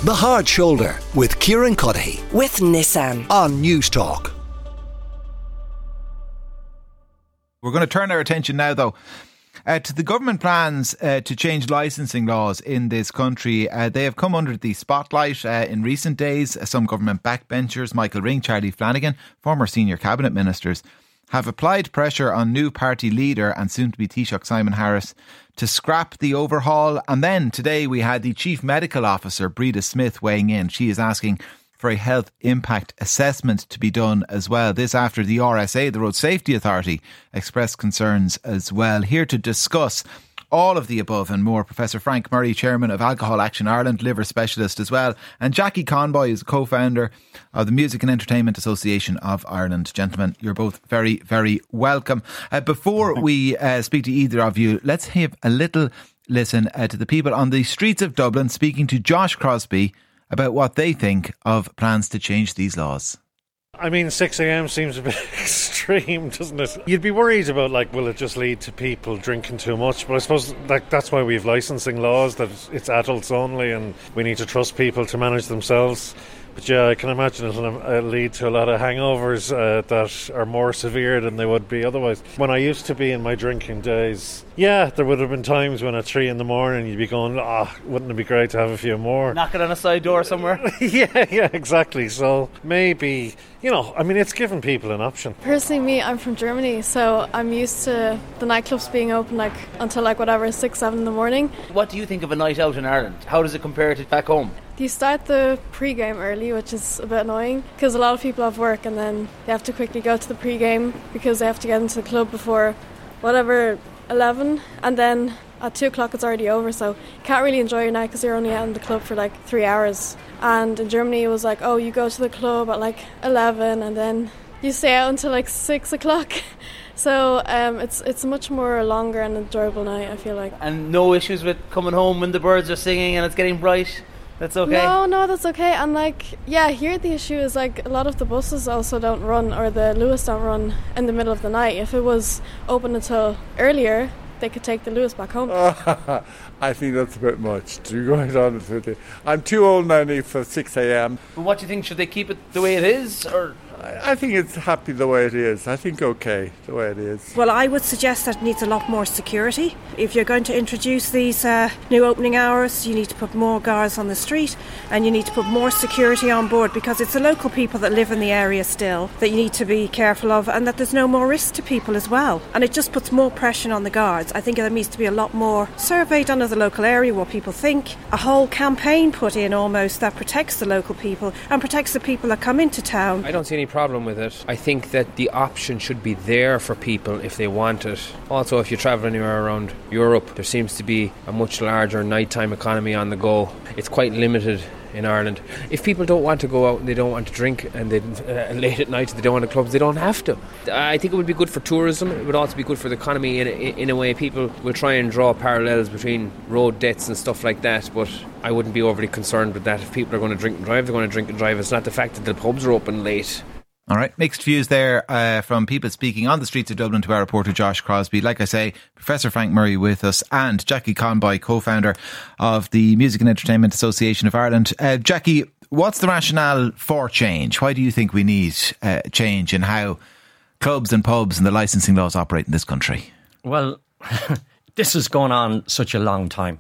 The Hard Shoulder with Kieran Cuddihy with Nissan on News Talk. We're going to turn our attention now, though, to the government plans to change licensing laws in this country. They have come under the spotlight in recent days. Some government backbenchers, Michael Ring, Charlie Flanagan, former senior cabinet ministers, have applied pressure on new party leader and soon-to-be Taoiseach Simon Harris to scrap the overhaul. And then today we had the Chief Medical Officer, Breda Smith, weighing in. She is asking for a health impact assessment to be done as well. This after the RSA, the Road Safety Authority, expressed concerns as well. Here to discuss all of the above and more, Professor Frank Murray, Chairman of Alcohol Action Ireland, liver specialist as well, and Jackie Conboy is co-founder of the Music and Entertainment Association of Ireland. Gentlemen, you're both very, very welcome. Before we speak to either of you, let's have a little listen to the people on the streets of Dublin speaking to Josh Crosby about what they think of plans to change these laws. I mean, 6 a.m. seems a bit extreme, doesn't it? You'd be worried about, will it just lead to people drinking too much? But I suppose, that's why we have licensing laws, that it's adults only and we need to trust people to manage themselves. But yeah, I can imagine it'll lead to a lot of hangovers that are more severe than they would be otherwise. When I used to be in my drinking days, yeah, there would have been times when at 3 a.m. you'd be going, wouldn't it be great to have a few more? Knocking on a side door somewhere? yeah, exactly. So maybe, it's given people an option. Personally, me, I'm from Germany, so I'm used to the nightclubs being open until 6, 7 in the morning. What do you think of a night out in Ireland? How does it compare to back home? You start the pre-game early, which is a bit annoying because a lot of people have work and then they have to quickly go to the pre-game because they have to get into the club before 11, and then at 2 o'clock it's already over, so you can't really enjoy your night because you're only out in the club for 3 hours. And in Germany it was you go to the club at 11 and then you stay out until 6 o'clock. So it's a much more longer and enjoyable night, I feel like. And no issues with coming home when the birds are singing and it's getting bright? That's okay? No, that's okay. And here the issue is a lot of the buses also don't run, or the Luas don't run in the middle of the night. If it was open until earlier, they could take the Luas back home. I think that's a bit much, to be quite honest with you. I'm too old now for 6 a.m. But what do you think? Should they keep it the way it is, or...? I think it's happy the way it is. I think okay the way it is. Well, I would suggest that it needs a lot more security. If you're going to introduce these new opening hours, you need to put more guards on the street and you need to put more security on board, because it's the local people that live in the area still that you need to be careful of, and that there's no more risk to people as well. And it just puts more pressure on the guards. I think there needs to be a lot more surveyed under the local area, what people think. A whole campaign put in almost that protects the local people and protects the people that come into town. I don't see any problem with it. I think that the option should be there for people if they want it. Also, if you travel anywhere around Europe, there seems to be a much larger nighttime economy on the go. It's quite limited in Ireland. If people don't want to go out and they don't want to drink and they late at night they don't want to clubs, they don't have to. I think it would be good for tourism. It would also be good for the economy in a way. People will try and draw parallels between road deaths and stuff like that, but I wouldn't be overly concerned with that. If people are going to drink and drive, they're going to drink and drive. It's not the fact that the pubs are open late. All right, mixed views there from people speaking on the streets of Dublin to our reporter Josh Crosby. Like I say, Professor Frank Murray with us and Jackie Conboy, co-founder of the Music and Entertainment Association of Ireland. Jackie, what's the rationale for change? Why do you think we need change in how clubs and pubs and the licensing laws operate in this country? Well, this has gone on such a long time.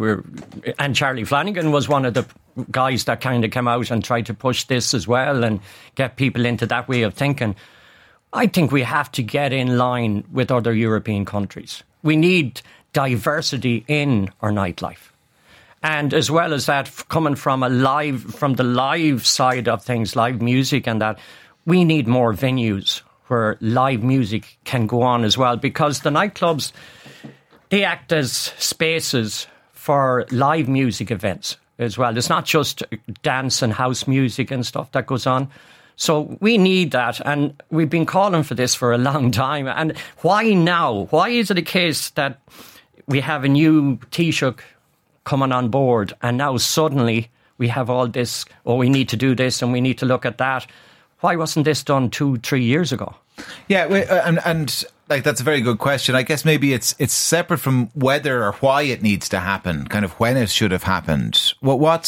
And Charlie Flanagan was one of the guys that kind of came out and tried to push this as well and get people into that way of thinking. I think we have to get in line with other European countries. We need diversity in our nightlife. And as well as that, coming from the live side of things, live music and that, we need more venues where live music can go on as well, because the nightclubs, they act as spaces for live music events as well. It's not just dance and house music and stuff that goes on. So we need that, and we've been calling for this for a long time. And why now? Why is it a case that we have a new Taoiseach coming on board and now suddenly we have all this, we need to do this and we need to look at that? Why wasn't this done 2-3 years ago? Yeah, and that's a very good question. I guess maybe it's separate from whether or why it needs to happen, kind of when it should have happened. What's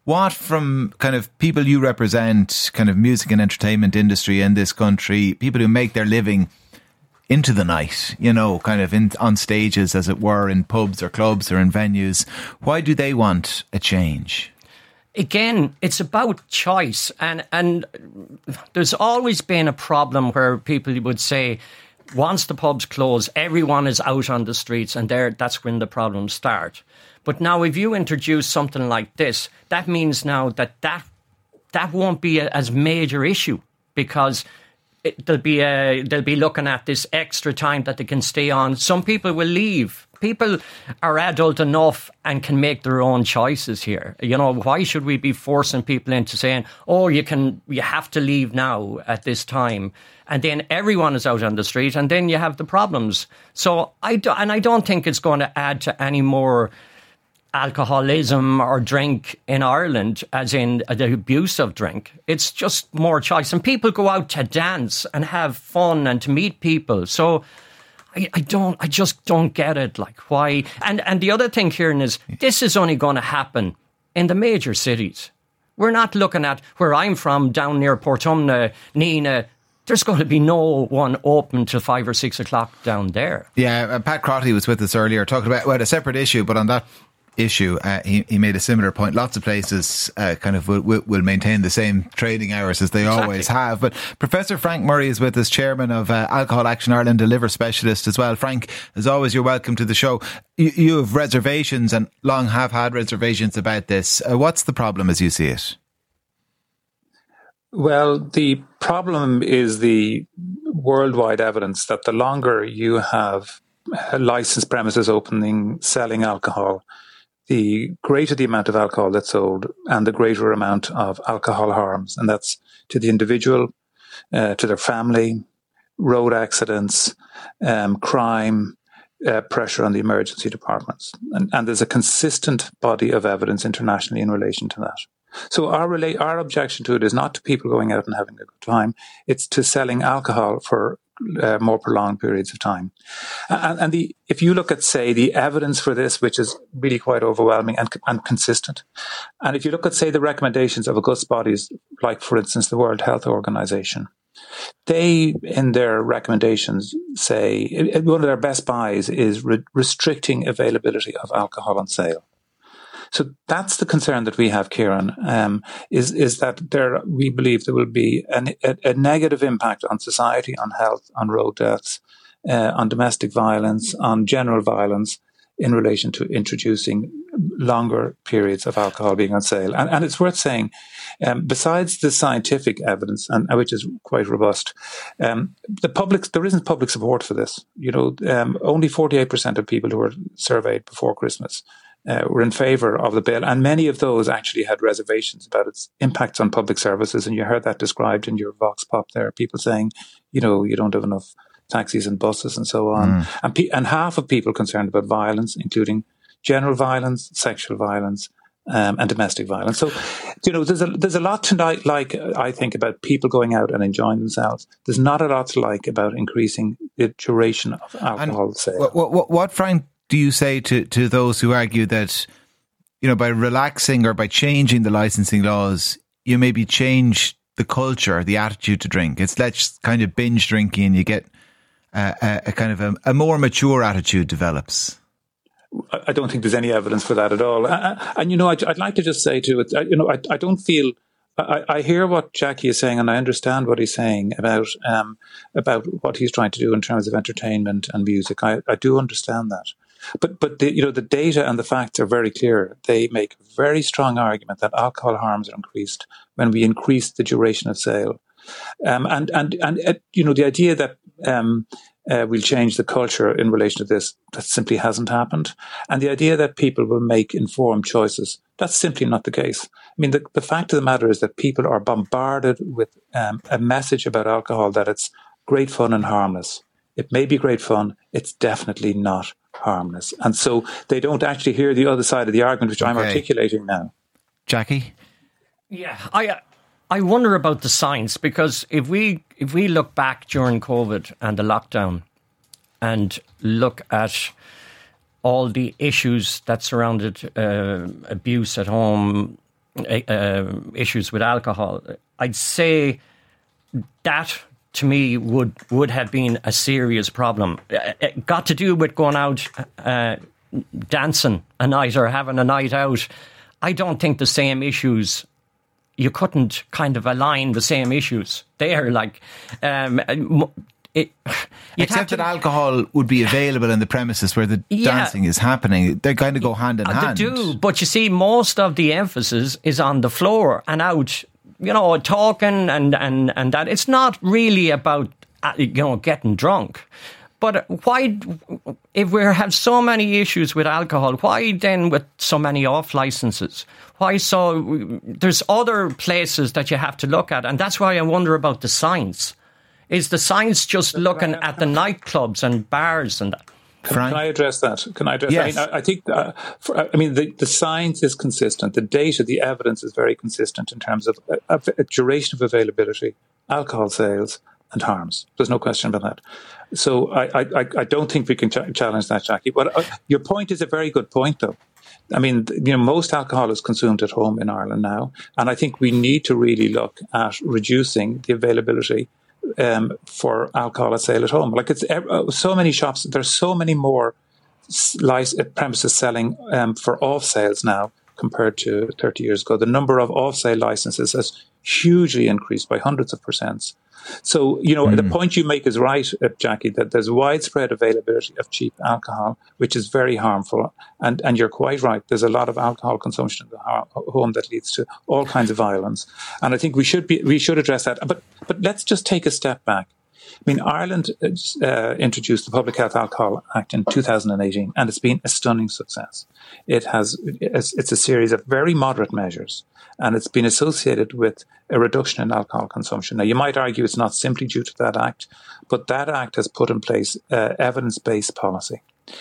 what from kind of people you represent, kind of music and entertainment industry in this country, people who make their living into the night, you know, kind of on stages, as it were, in pubs or clubs or in venues, why do they want a change? Again, it's about choice, and there's always been a problem where people would say, once the pubs close, everyone is out on the streets, and that's when the problems start. But now, if you introduce something like this, that means now that won't be as major issue, because they'll be looking at this extra time that they can stay on. Some people will leave. People are adult enough and can make their own choices here. You know, why should we be forcing people into saying, oh, you have to leave now at this time? And then everyone is out on the street, and then you have the problems. So I don't think it's going to add to any more alcoholism or drink in Ireland, as in the abuse of drink. It's just more choice. And people go out to dance and have fun and to meet people. So I just don't get it. Like, why? And the other thing, Kieran, is this is only going to happen in the major cities. We're not looking at where I'm from, down near Portumna, Nina. There's going to be no one open till 5 or 6 o'clock down there. Yeah, Pat Crotty was with us earlier talking about a separate issue, but on that issue, he made a similar point. Lots of places kind of will maintain the same trading hours as they always have. But Professor Frank Murray is with us, chairman of Alcohol Action Ireland, a liver specialist as well. Frank, as always, you're welcome to the show. You have reservations and long have had reservations about this. What's the problem as you see it? Well, the problem is the worldwide evidence that the longer you have licensed premises opening, selling alcohol, the greater the amount of alcohol that's sold and the greater amount of alcohol harms. And that's to the individual, to their family, road accidents, crime, pressure on the emergency departments. And there's a consistent body of evidence internationally in relation to that. So our objection to it is not to people going out and having a good time. It's to selling alcohol for more prolonged periods of time. And if you look at, say, the evidence for this, which is really quite overwhelming and consistent, and if you look at, say, the recommendations of august bodies, like, for instance, the World Health Organization, they, in their recommendations, say one of their best buys is restricting availability of alcohol on sale. So that's the concern that we have, Kieran, is that we believe there will be a negative impact on society, on health, on road deaths, on domestic violence, on general violence in relation to introducing longer periods of alcohol being on sale. And it's worth saying, besides the scientific evidence, and which is quite robust, there isn't public support for this. You know, only 48% of people who were surveyed before Christmas were in favour of the bill, and many of those actually had reservations about its impacts on public services. And you heard that described in your Vox Pop there, people saying, you know, you don't have enough taxis and buses and so on. And half of people concerned about violence, including general violence, sexual violence, and domestic violence. So, you know, there's a lot to like, I think, about people going out and enjoying themselves. There's not a lot to like about increasing the duration of alcohol sale. What, Frank, do you say to those who argue that, you know, by relaxing or by changing the licensing laws, you maybe change the culture, the attitude to drink? It's less kind of binge drinking, and you get a kind of a more mature attitude develops. I don't think there's any evidence for that at all. And, you know, I'd like to just say to it, you know, I don't feel, I hear what Jackie is saying, and I understand what he's saying about what he's trying to do in terms of entertainment and music. I do understand that. But the, you know, the data and the facts are very clear. They make a very strong argument that alcohol harms are increased when we increase the duration of sale. And you know, the idea that we'll change the culture in relation to this, that simply hasn't happened. And the idea that people will make informed choices, that's simply not the case. I mean, the fact of the matter is that people are bombarded with a message about alcohol that it's great fun and harmless. It may be great fun, it's definitely not harmless. And so they don't actually hear the other side of the argument, which I'm articulating now. Jackie? Yeah, I wonder about the science, because if we look back during COVID and the lockdown and look at all the issues that surrounded abuse at home, issues with alcohol, I'd say that to me would have been a serious problem. It got to do with going out dancing a night or having a night out. I don't think the same issues, you couldn't kind of align the same issues there. Like, except that alcohol would be available in the premises where the dancing is happening. They kind of go hand in hand. They do, but you see, most of the emphasis is on the floor and out, talking and that. It's not really about, getting drunk. But why, if we have so many issues with alcohol, why then with so many off licenses? Why so? There's other places that you have to look at, and that's why I wonder about the science. Is the science just looking at the nightclubs and bars and that? Can I address that? Yes. I think, the science is consistent. The data, the evidence is very consistent in terms of a duration of availability, alcohol sales, and harms. There's no question about that. So I don't think we can challenge that, Jackie. But your point is a very good point, though. I mean, most alcohol is consumed at home in Ireland now, and I think we need to really look at reducing the availability for alcohol at sale at home. Like, it's so many shops. There's so many more premises selling for off sales now compared to 30 years ago. The number of off sale licenses has hugely increased by hundreds of percent. So, the point you make is right, Jackie, that there's widespread availability of cheap alcohol, which is very harmful. And you're quite right. There's a lot of alcohol consumption in the home that leads to all kinds of violence. And I think we should address that. But let's just take a step back. I mean, Ireland introduced the Public Health Alcohol Act in 2018, and it's been a stunning success. It's a series of very moderate measures, and it's been associated with a reduction in alcohol consumption. Now, you might argue it's not simply due to that act, but that act has put in place evidence-based policy.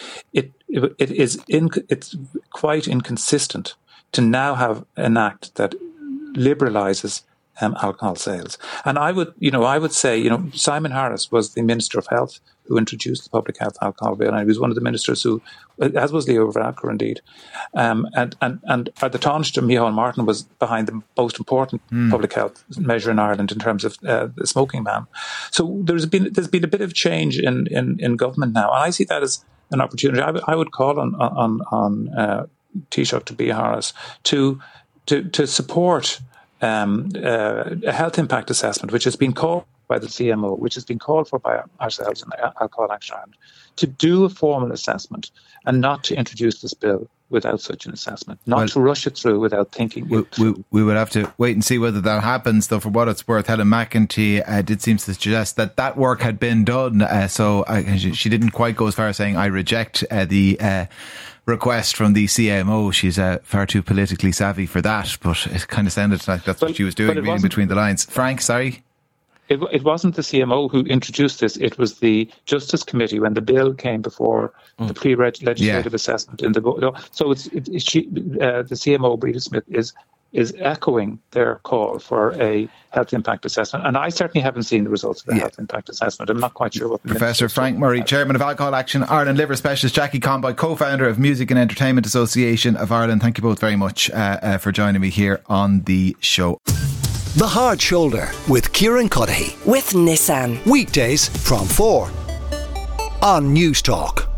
It's quite inconsistent to now have an act that liberalises alcohol sales. And I would say, Simon Harris was the Minister of Health who introduced the Public Health Alcohol Bill, and he was one of the ministers who, as was Leo Varadkar indeed, and at the Taoiseach, Micheál Martin was behind the most important public health measure in Ireland in terms of the smoking ban. So there's been a bit of change in government now, and I see that as an opportunity. I would call on Taoiseach to be Harris to support a health impact assessment, which has been called by the CMO, which has been called for by ourselves in the Alcohol Action Ireland, to do a formal assessment and not to introduce this bill without such an assessment, to rush it through without thinking. We would have to wait and see whether that happens, though. For what it's worth, Helen McEntee did seem to suggest that work had been done, so she didn't quite go as far as saying, I reject the request from the CMO. She's far too politically savvy for that, but it kind of sounded like that's what she was doing, reading between the lines. Frank, sorry? It wasn't the CMO who introduced this. It was the Justice Committee when the bill came before the pre-legislative assessment in the vote. So the CMO, Breda Smith, is echoing their call for a health impact assessment. And I certainly haven't seen the results of the health impact assessment. I'm not quite sure what the Professor Frank Murray, Chairman of Alcohol Action Ireland, liver specialist Jackie Conboy, co-founder of Music and Entertainment Association of Ireland. Thank you both very much for joining me here on the show. The Hard Shoulder with Kieran Cuddihy. With Nissan. Weekdays from 4 on News Talk.